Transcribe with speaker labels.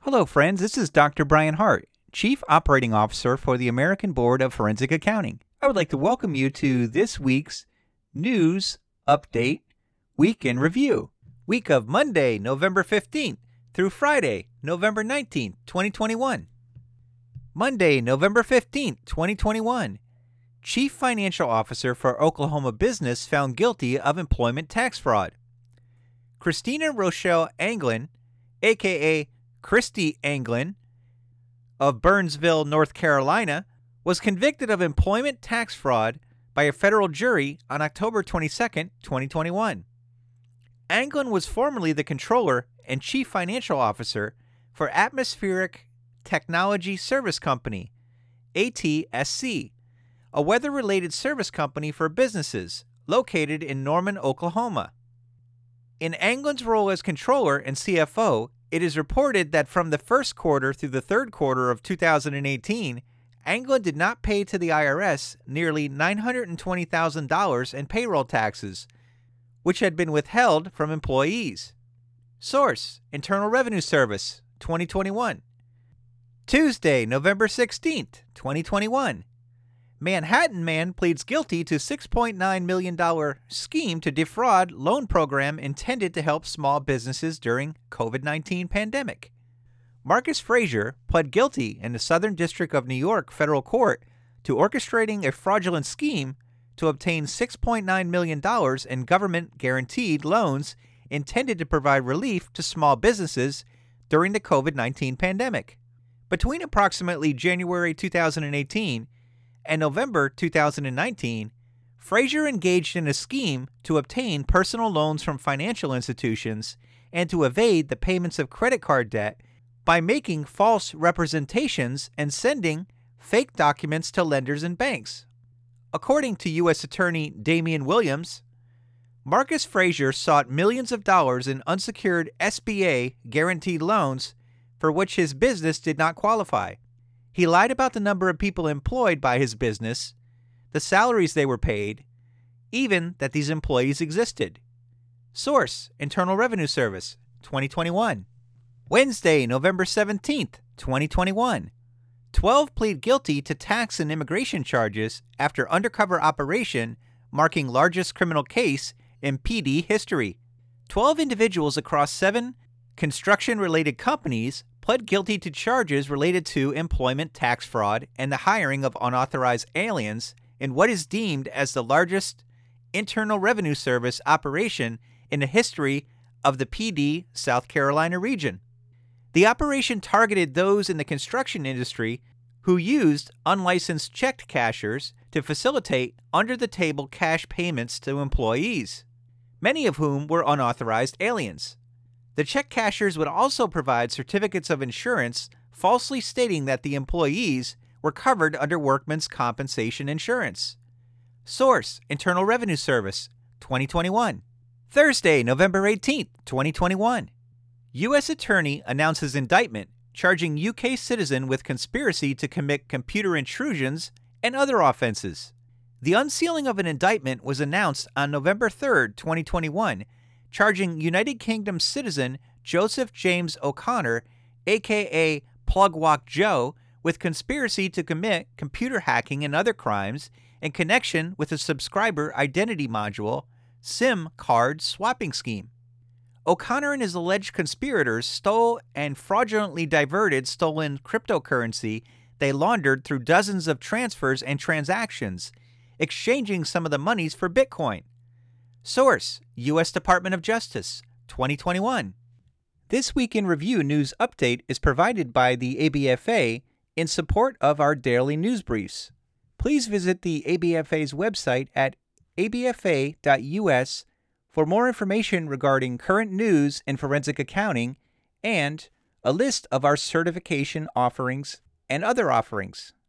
Speaker 1: Hello, friends. This is Dr. Brian Hart, Chief Operating Officer for the American Board of Forensic Accounting. I would like to welcome you to this week's News Update Week in Review. Week of Monday, November 15th through Friday, November 19th, 2021. Monday, November 15th, 2021. Chief Financial Officer for Oklahoma Business found guilty of employment tax fraud. Christina Rochelle Anglin, a.k.a. Christy Anglin, of Burnsville, North Carolina, was convicted of employment tax fraud by a federal jury on October 22, 2021. Anglin was formerly the Controller and Chief Financial Officer for Atmospheric Technology Service Company, ATSC, a weather-related service company for businesses located in Norman, Oklahoma. In Anglin's role as Controller and CFO, it is reported that from the first quarter through the third quarter of 2018, Anglin did not pay to the IRS nearly $920,000 in payroll taxes, which had been withheld from employees. Source: Internal Revenue Service, 2021. Tuesday, November 16th, 2021. Manhattan man pleads guilty to $6.9 million scheme to defraud loan program intended to help small businesses during COVID-19 pandemic. Marcus Frazier pled guilty in the Southern District of New York Federal Court to orchestrating a fraudulent scheme to obtain $6.9 million in government-guaranteed loans intended to provide relief to small businesses during the COVID-19 pandemic. Between approximately January 2018 and November 2019, Frazier engaged in a scheme to obtain personal loans from financial institutions and to evade the payments of credit card debt by making false representations and sending fake documents to lenders and banks. According to U.S. Attorney Damian Williams, Marcus Frazier sought millions of dollars in unsecured SBA guaranteed loans for which his business did not qualify. He lied about the number of people employed by his business, the salaries they were paid, even that these employees existed. Source: Internal Revenue Service, 2021. Wednesday, November 17th, 2021. 12 plead guilty to tax and immigration charges after undercover operation marking largest criminal case in PD history. 12 individuals across 7 construction-related companies pled guilty to charges related to employment tax fraud and the hiring of unauthorized aliens in what is deemed as the largest Internal Revenue Service operation in the history of the PD South Carolina region. The operation targeted those in the construction industry who used unlicensed check cashers to facilitate under-the-table cash payments to employees, many of whom were unauthorized aliens. The check cashers would also provide certificates of insurance falsely stating that the employees were covered under workmen's compensation insurance. Source: Internal Revenue Service, 2021. Thursday, November 18th, 2021. U.S. Attorney announces indictment charging UK citizen with conspiracy to commit computer intrusions and other offenses. The unsealing of an indictment was announced on November 3rd, 2021, charging United Kingdom citizen Joseph James O'Connor, a.k.a. Plugwalk Joe, with conspiracy to commit computer hacking and other crimes in connection with a subscriber identity module SIM card swapping scheme. O'Connor and his alleged conspirators stole and fraudulently diverted stolen cryptocurrency they laundered through dozens of transfers and transactions, exchanging some of the monies for Bitcoin. Source: U.S. Department of Justice, 2021. This Week in Review news update is provided by the ABFA in support of our daily news briefs. Please visit the ABFA's website at abfa.us for more information regarding current news in forensic accounting and a list of our certification offerings and other offerings.